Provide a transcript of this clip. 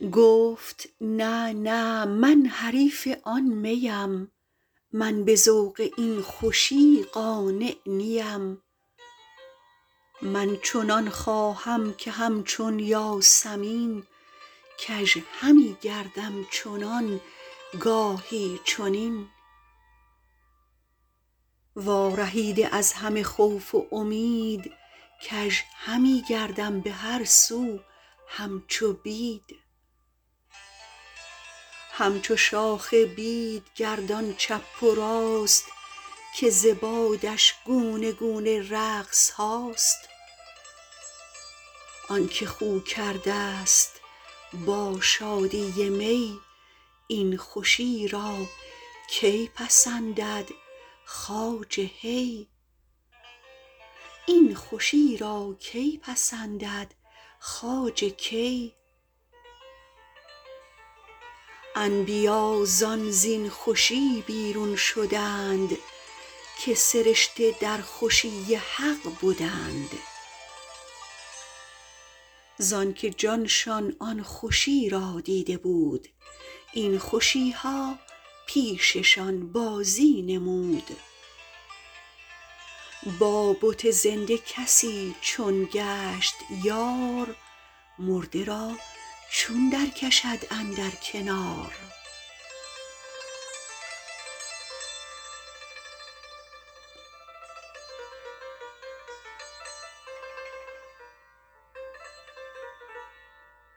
گفت نه نه من حریف آن میم، من به ذوق این خوشی قانع نیم. من چنان خواهم که همچون یاسمین، کژ همی گردم چنان گاهی چنین. وارهیده از همه خوف و امید، کژ همی گردم به هر سو همچو بید. همچو شاخ بید گردان چپ و راست، که ز بادش گونه گونه رقص هاست. آنک خو کردست با شادی می، این خوشی را کی پسندد خواجه کی. این خوشی را کی پسندد خواجه کی. انبیا زان زین خوشی بیرون شدند، که سرشته در خوشی حق بدند. زانک جانشان آن خوشی را دیده بود، این خوشی ها پیششان بازی نمود. با بت زنده کسی چون گشت یار، مرده را چون در کشد اندر کنار.